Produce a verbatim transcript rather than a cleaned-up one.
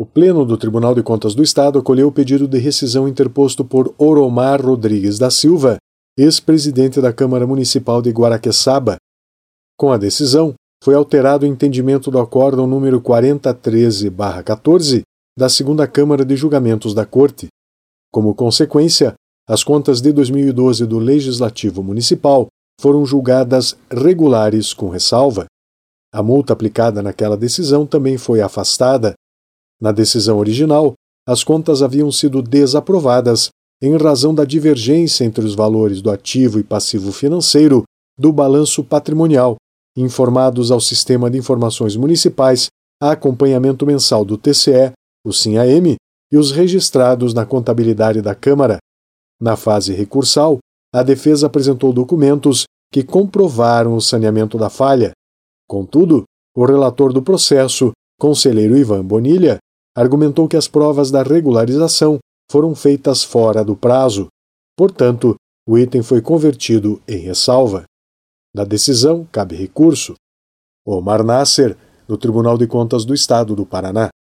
O Pleno do Tribunal de Contas do Estado acolheu o pedido de rescisão interposto por Oromar Rodrigues da Silva, ex-presidente da Câmara Municipal de Guaraqueçaba. Com a decisão, foi alterado o entendimento do acórdão número quarenta treze barra quatorze da segunda Câmara de Julgamentos da Corte. Como consequência, as contas de dois mil e doze do Legislativo Municipal foram julgadas regulares com ressalva. A multa aplicada naquela decisão também foi afastada. Na decisão original, as contas haviam sido desaprovadas em razão da divergência entre os valores do ativo e passivo financeiro do balanço patrimonial, informados ao Sistema de Informações Municipais, a acompanhamento mensal do T C E, o SINAM, e os registrados na contabilidade da Câmara. Na fase recursal, a defesa apresentou documentos que comprovaram o saneamento da falha. Contudo, o relator do processo, conselheiro Ivan Bonilha, argumentou que as provas da regularização foram feitas fora do prazo. Portanto, o item foi convertido em ressalva. Da decisão, cabe recurso. Omar Nasser, do Tribunal de Contas do Estado do Paraná.